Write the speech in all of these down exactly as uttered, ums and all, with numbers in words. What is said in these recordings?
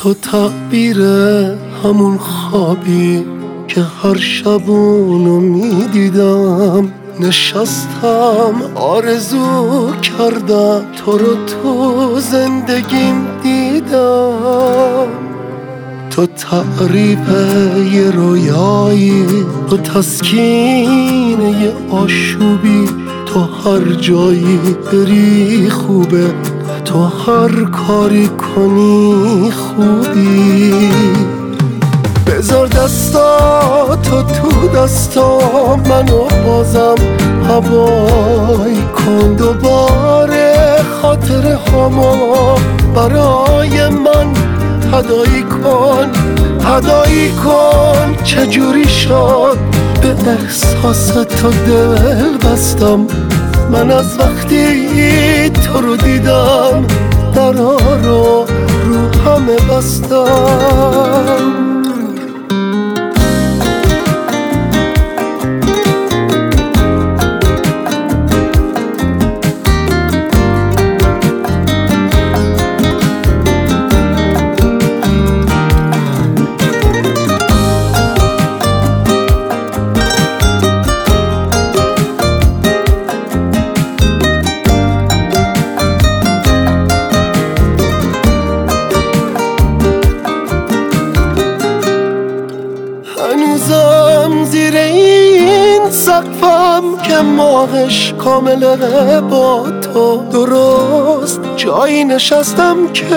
تو تعبیر همون خوابی که هر شب اونو میدیدم. نشستم آرزو کردم تو رو تو زندگیم دیدم. تو تعریف یه رویایی، تو تسکین یه آشوبی، تو هر جایی بری خوبه، تو هر کاری کنی خوبی. بذار دستا تو تو دستا منو بازم هوای کن. دوباره خاطر هما برای من هدایی کن، هدایی کن. چجوری شد به احساس تو دل بستم من از وقتی تو رو دیدم، درا رو رو همه بستم. هنوزم زیر این سقفم که ماهش کامله با تو، درست جایی نشستم که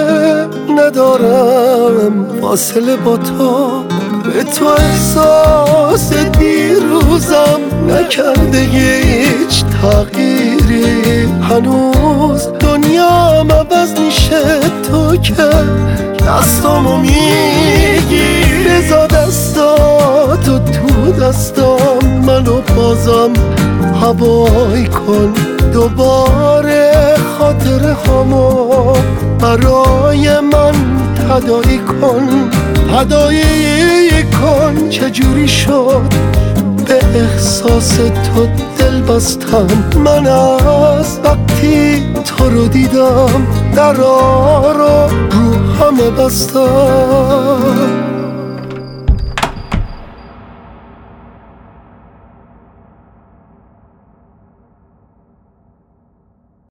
ندارم فاصله با تو. به تو احساس دیروزم نکرده هیچ تغییری، هنوز دنیام عوض میشه تو که دستامو میگی. بذار دستاتو تو دستام منو بازم هوای کن. دوباره خاطر همو برای من هدایی کن، هدایی کن. چجوری شد به احساس تو دل بستم من از وقتی تو رو دیدم، درا رو رو همه بستم.